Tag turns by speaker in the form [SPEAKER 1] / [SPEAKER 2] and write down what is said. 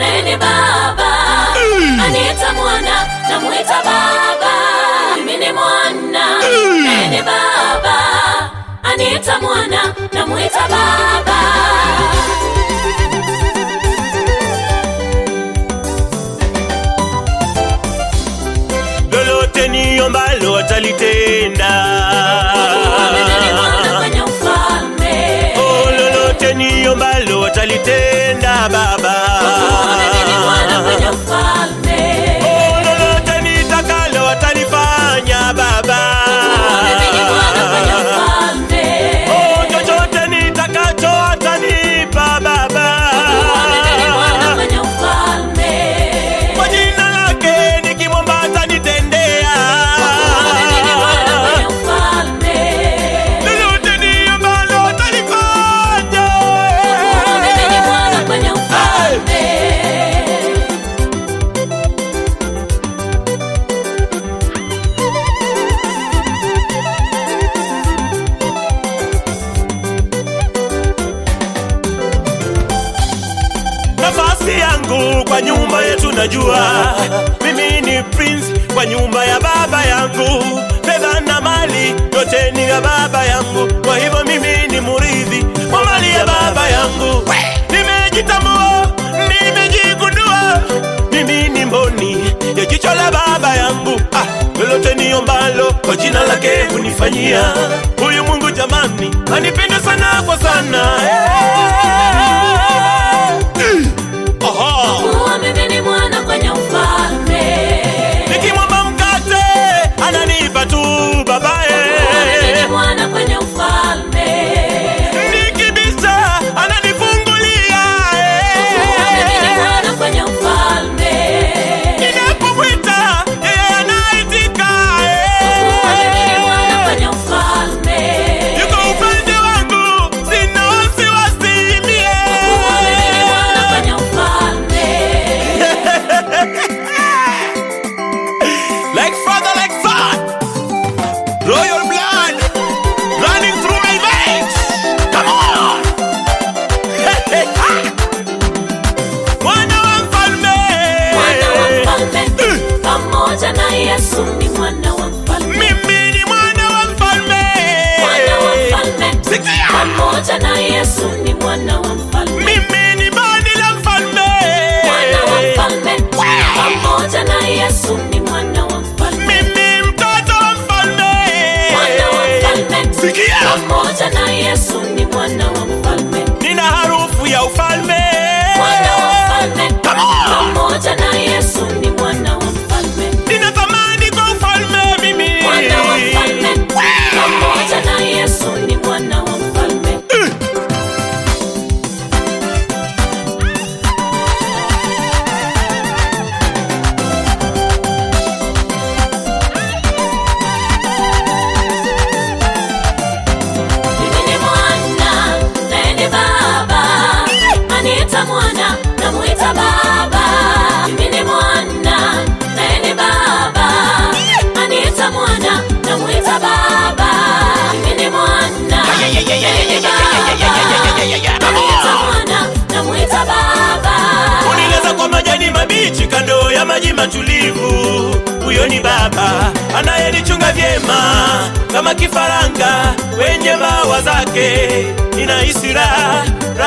[SPEAKER 1] naye ni baba. Aniita mwana, namuita baba. Mimi ni mwana, naye ni baba. Aniita mwana, namuita baba.
[SPEAKER 2] Lolote niombalo atalitenda. Oh, lolote niombalo atalitenda baba. Oh, lolote nitakalo atalifanya baba. Oh, chochote nitakacho atanipa baba. Kwa jina lake nikimwomba atanitendea. Lolote niombalo atalifanya. Nafasi yangu kwa nyumba yetu najua. Mimi ni prince kwa nyumba ya baba yangu. Fedha na mali yote ni ya baba yangu. Kwa hivyo mimi ni murithi wa mali ya baba yangu. Nimejitambua, nimejigundua. Mimi ni mboni ya jicho la baba yangu. Lolote niombalo kwa jina lake hunifanyia. Huyu Mungu jamani anipenda sana kwa sana.
[SPEAKER 1] Mimi ni mwana kwenye ufalme.
[SPEAKER 2] Nikimwomba mkate ananipa tu babae.
[SPEAKER 1] Mimi ni mwana kwenye ufalme.
[SPEAKER 2] Nikibisha ananifungulia.
[SPEAKER 1] Mimi ni mwana kwenye ufalme.
[SPEAKER 2] Ninapomwita yeye anaitika.
[SPEAKER 1] Mimi ni mwana kwenye ufalme.
[SPEAKER 2] Yuko upande wangu, sina wasiwasi mie.
[SPEAKER 1] Mimi ni mwana kwenye ufalme.
[SPEAKER 2] Like father, like son, royal blood running through my veins. Come on. Mwana wa mfalme.
[SPEAKER 1] Mwana wa mfalme. Pamoja na Yesu ni mwana wa mfalme.
[SPEAKER 2] Mimi ni mwana wa mfalme.
[SPEAKER 1] Mwana wa mfalme.
[SPEAKER 2] Sikia.
[SPEAKER 1] Pamoja na Yesu ni mwana wa mfalme.
[SPEAKER 2] Mimi ni badi la mfalme.
[SPEAKER 1] Mwana wa mfalme. Pamoja na Yesu ni mwana wa mfalme.
[SPEAKER 2] Mimi mtoto wa mfalme.
[SPEAKER 1] Mwana wa mfalme.
[SPEAKER 2] Sikia.
[SPEAKER 1] Pamoja na Yesu ni mwana wa mfalme.
[SPEAKER 2] Nina harufu ya ufalme.
[SPEAKER 1] Mwana wa mfalme.
[SPEAKER 2] Come on.
[SPEAKER 1] Pamoja na Yesu ni mwana wa mfalme.
[SPEAKER 2] Nina thamani kwa ufalme mimi.
[SPEAKER 1] Mwana wa mfalme. Pamoja na Yesu ni mwana wa mfalme. Mimi ni mwana, naye ni baba. Aniita mwana, namuita baba. Mimi ni mwana, naye ni baba. Aniita mwana, namuita baba. Mimi ni mwana, naye ni baba. Aniita mwana, namuita baba.
[SPEAKER 2] Unilaza kwa majani mabichi kando ya maji matulivu. Huyo ni baba anayenichunga vyema kama kifaranga wenye mawa zake. Ninahisi raha